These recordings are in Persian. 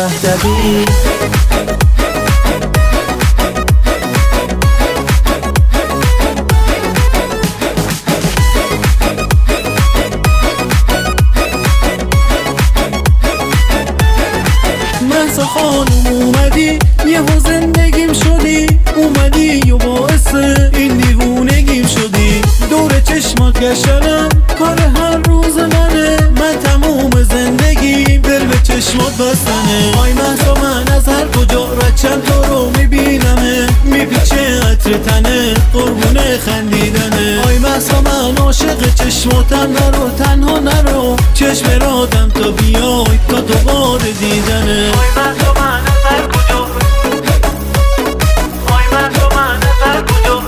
مهدوی. مهسا خانم اومدی یهو زندگیم شدی، اومدی و باعث این دیوونگیم شدی. دور چشمات گشتم کار هر روز منه، من تموم زندگی دل به چشمات بستنه. آی مهسا من از هر کجا رچم تو رو میبینمه، میپیچه عطر تنه قربونه خندیدنه. آی مهسا من عاشق چشماتم، نرو تنها نرو، چشم رادم تا بیای تا دوباره دیدنه. آی مهسا من از هر کجا، آی مهسا من از هر کجا،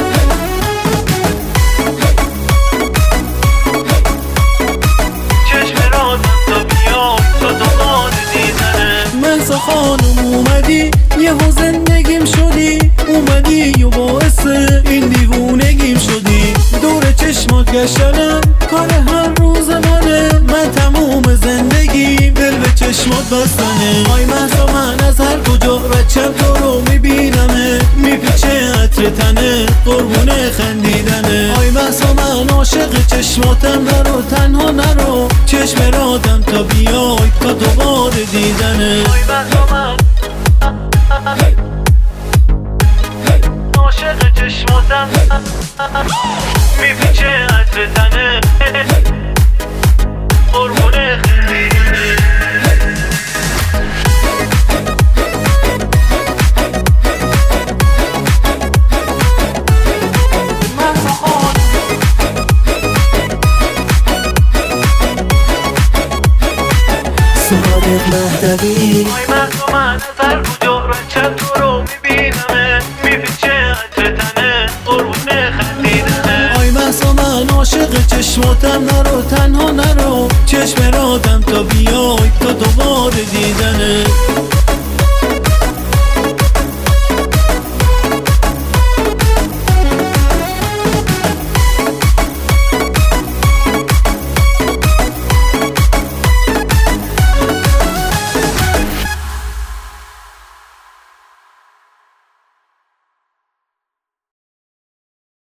چشم رادم تا بیای تا دوباره دیدنه. مهسا خانم اومدی یهو زندگیم شدی، اومدی و باعث این دیوونگیم شدی. دور چشمات گشتم کار هر روز منه، من تموم زندگی دل به چشمات بستنه. آی مهسا من از هر کجا رچم تو رو میبینمه، میپیچه عطر تنه قربونه خندیدنه. آی مهسا من عاشق چشماتم، نرو تنها نرو، چشم رادم تا بیای تا دوباره دیدنه. آی مهسا من عاشق چشماتم، میپیچه عطر تنه قربونه خندیدنه. صادق مهدوی. آی مهسا من از هر کجا رچم تو رو میبینمه، میپیچه عطر تنه قربونه خندیدنه. آی مهسا من عاشق چشماتم، نرو تنها نرو، چشم